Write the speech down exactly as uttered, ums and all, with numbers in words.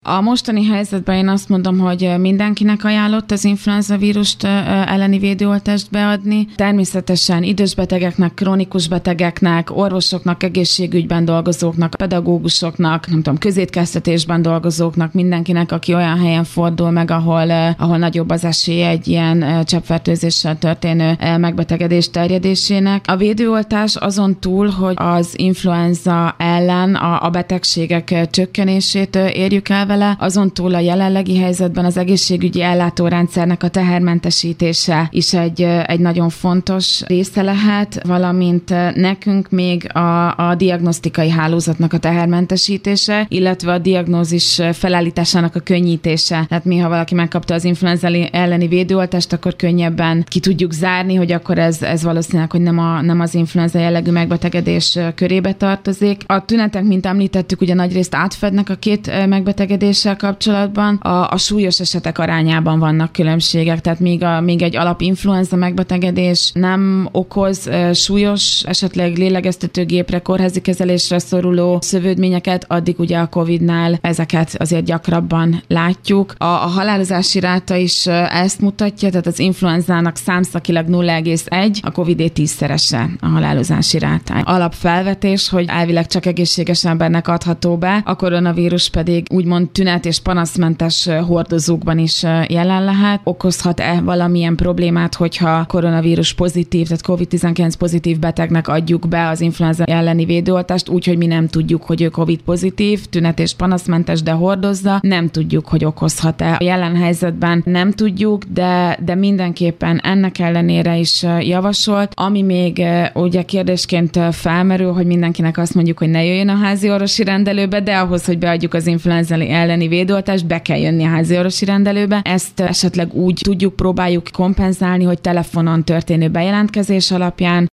A mostani helyzetben én azt mondom, hogy mindenkinek ajánlott az influenza vírust elleni védőoltást beadni. Természetesen idős betegeknek, krónikus betegeknek, orvosoknak, egészségügyben dolgozóknak, pedagógusoknak, nem tudom, közétkeztetésben dolgozóknak, mindenkinek, aki olyan helyen fordul meg, ahol, ahol nagyobb az esélye egy ilyen cseppfertőzéssel történő megbetegedés terjedésének. A védőoltás azon túl, hogy az influenza ellen a, a betegségek csökkenését érjük el vele, azon túl a jelenlegi helyzetben az egészségügyi ellátórendszernek a tehermentesítése is egy, egy nagyon fontos része lehet, valamint nekünk még a, a diagnosztikai hálózatnak a tehermentesítése, illetve a diagnózis felállításának a könnyítése. Tehát mi, ha valaki megkapta az influenza elleni védőoltást, akkor könnyebben ki tudjuk zárni, hogy akkor ez, ez valószínűleg, hogy nem, a, nem az influenza jellegű megbetegedés körébe tartozik. A tünetek, mint említettük, ugye nagyrészt átfednek a két megbetegedéssel kapcsolatban. A, a súlyos esetek arányában vannak különbségek, tehát még, a, még egy alapinfluenza megbetegedés nem okoz e, súlyos, esetleg lélegeztetőgépre, kórházi kezelésre szoruló szövődményeket, addig ugye a Covidnál ezeket azért gyakrabban látjuk. A, a halálozási ráta is ezt mutatja, tehát az influenzának számszakilag nulla egész egy, a Covid-é tízszerese a halálozási rátája. Alapfelvetés, hogy elvileg csak egészséges embernek adható be, a koronavírus pedig úgymond tünet és panaszmentes hordozókban is jelen lehet. Okozhat-e valamilyen problémát, hogyha koronavírus pozitív, tehát kovid tizenkilenc pozitív betegnek adjuk be az influenza elleni védőoltást, úgyhogy mi nem tudjuk, hogy ő Covid pozitív, tünet és panaszmentes, de hordozza. Nem tudjuk, hogy okozhat-e. A jelen helyzetben nem tudjuk, de, de mindenképpen ennek ellenére is javasolt. Ami még ugye kérdésként felmerül, hogy mindenkinek azt mondjuk, hogy ne jöjjön a házi orvosi rendelőbe, de ahhoz, hogy beadjuk az influenza elleni védőoltást, be kell jönni a házi orvosi rendelőbe. Ezt esetleg úgy tudjuk, próbáljuk kompenzálni, hogy telefonon történő bejelentkezés alapján